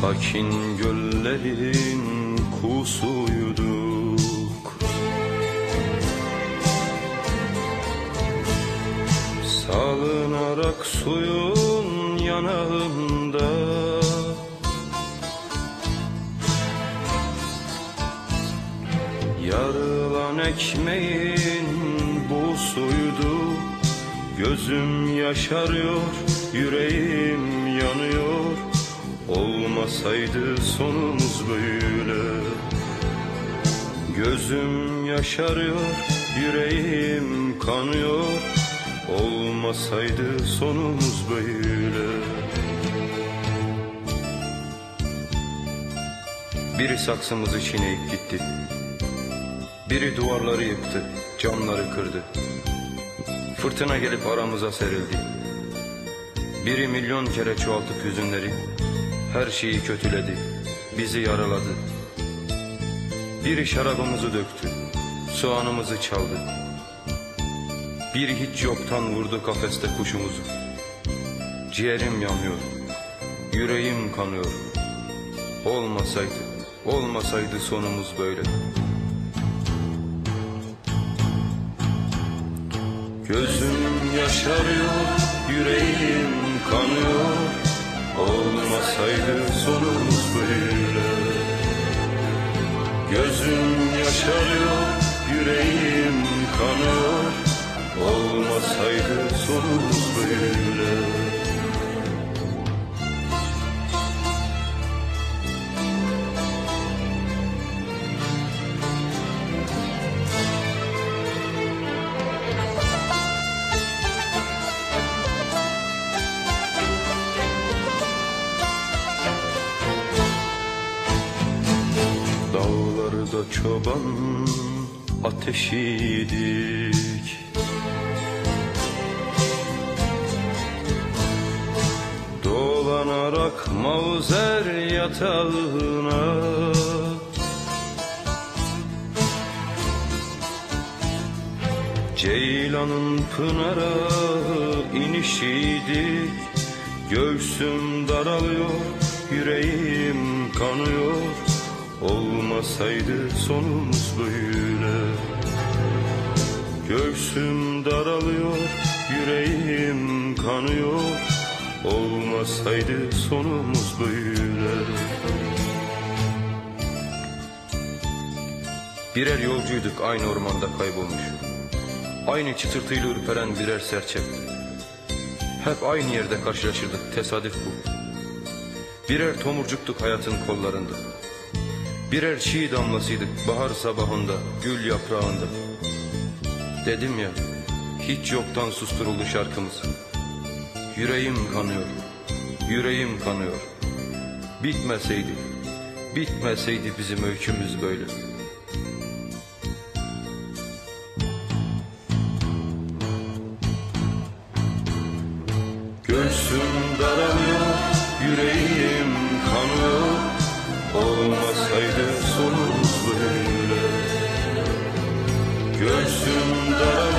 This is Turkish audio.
Sakin göllerin kusuyduk. Salınarak suyun yanağında, yarılan ekmeğin busuydu. Gözüm yaşarıyor, yüreğim yanıyor. Olmasaydı sonumuz böyle. Gözüm yaşarıyor, yüreğim kanıyor. Olmasaydı sonumuz böyle. Biri saksımızı çiğneyip gitti. Biri duvarları yıktı, camları kırdı. Fırtına gelip aramıza serildi. Biri milyon kere çoğaltıp hüzünleri, her şeyi kötüledi, bizi yaraladı. Biri şarabımızı döktü, soğanımızı çaldı. Biri hiç yoktan vurdu kafeste kuşumuzu. Ciğerim yanıyor, yüreğim kanıyor. Olmasaydı sonumuz böyle. Gözüm yaşarıyor, yüreğim kanıyor. Olmasaydı sonumuz böyle. Gözüm yaşarıyor, yüreğim kanıyor. Olmasaydı sonumuz böyle. Dağlarda çoban ateşiydik. Dolanarak mavzer yatağına, ceylanın pınara inişiydik. Göğsüm daralıyor, yüreğim kanıyor. Olmasaydı sonumuz böyle. Göğsüm daralıyor, yüreğim kanıyor. Olmasaydı sonumuz böyle. Birer yolcuyduk aynı ormanda kaybolmuş. Aynı çıtırtıyla ürperen birer serçe. Hep aynı yerde karşılaşırdık, tesadüf bu. Birer tomurcuktuk hayatın kollarında. Birer çiğ damlasıydık bahar sabahında, gül yaprağında. Dedim ya, hiç yoktan susturuldu şarkımız. Yüreğim kanıyor, yüreğim kanıyor. Bitmeseydi bizim öykümüz böyle. Göğsüm daralıyor, yüreğim kanıyor. Olmasaydı sonumuz böyle. Göğsüm daralıyor.